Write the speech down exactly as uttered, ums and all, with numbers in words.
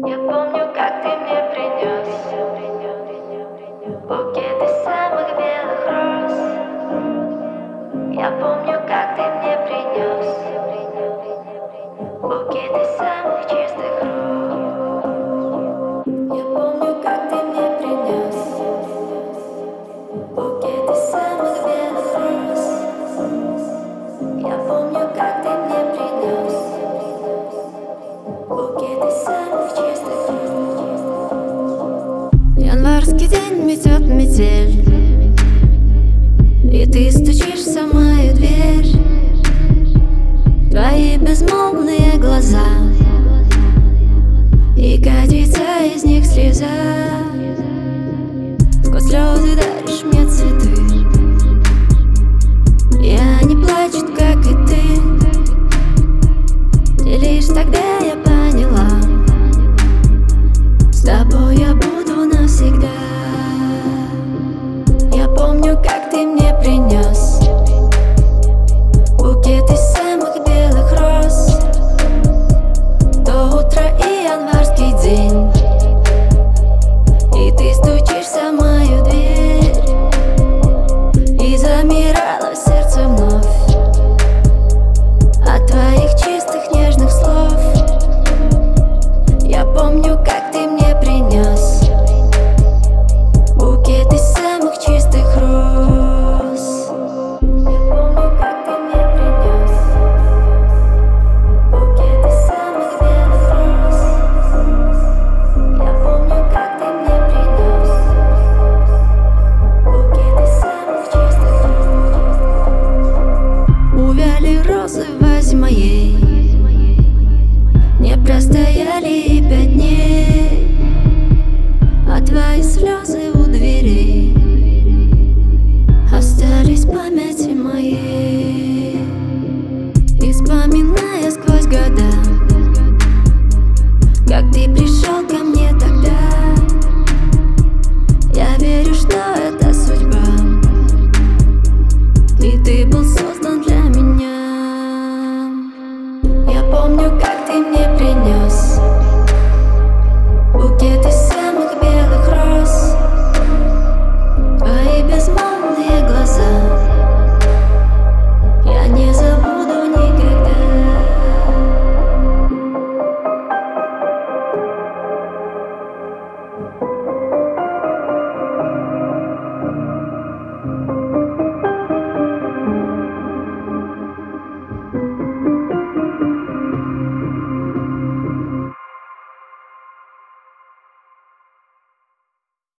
Я помню, как ты мне принес букет из самых белых роз. Я помню, как ты мне принес букет из самых чистых роз. Я помню, как ты мне принес букет из самых белых роз. Я помню, как ты мне принес букет из самых чистых роз. Январский день метет метель, и ты стучишься в мою дверь. Твои безмолвные глаза, и катится из них слеза. Сквозь слезы даришь мне цветы, и они плачут, как и ты. И лишь тогда я поняла, с тобой я буду навсегда. Я помню, как ты мне принес букет из самых белых роз. То утро и январский день, и ты стучишься в мою дверь. И замирало сердце вновь от твоих чистых нежных слов. Я помню, как ты мне принес букет из самых чистых роз. Я помню, как ты мне принес букет из самых белых роз. Я помню, как ты мне принес букет из самых чистых роз. Увяли розы в вазе моей, не простояли и пять дней, а твои слезы у дверей остались в памяти моей. И вспоминая сквозь года, как ты пришел